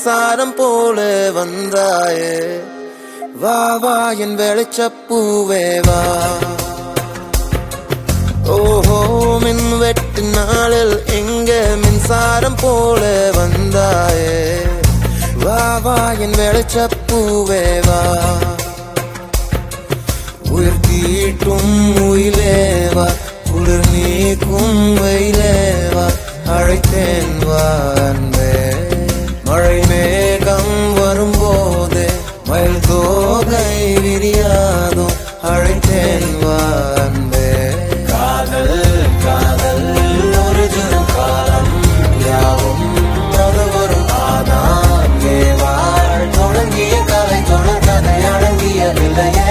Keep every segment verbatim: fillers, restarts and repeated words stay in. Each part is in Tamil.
மின்சாரம் போல வந்தாயே வா வா என் வெளிச்சப்பூவே வா ஓஹோ மின் வெட்டு நாளில் எங்க மின்சாரம் போல வந்தாயே வா வா என் வெளிச்சப்பூவே வா உயிர் தீட்டும் உயிலேவா குளிர் நீக்கும் வெயிலேவா அழைத்தேன் வா அன்பே மழை மேகம் வரும்போது மயில் தோகை விரியாதோ அழைத்தேன் வா அன்பே காதல் காதல் ஒரு தினம் காலம் யாவும் அது ஒரு ஆதான் ஏவாள் தொடங்கிய கலை தொடர் கதை அடங்கிய நிலையே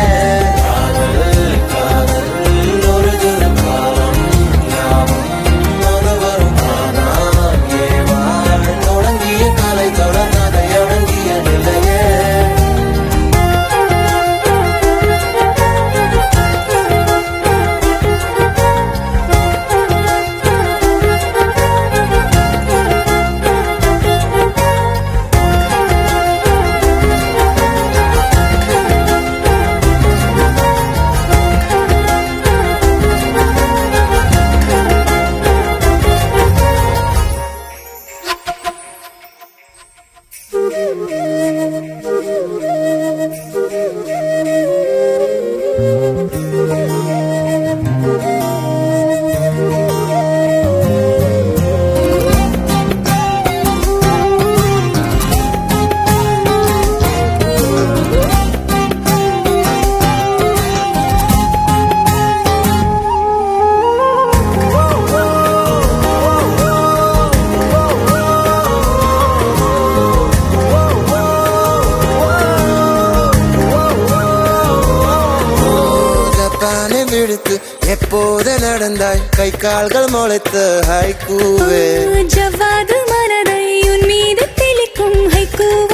எப்போது நடந்தாய் கை கால்கள் முளைத்த ஹைக்கூவே ஜவ்வாது மனதை உன் மீது தெளிக்கும் ஹைக்கூ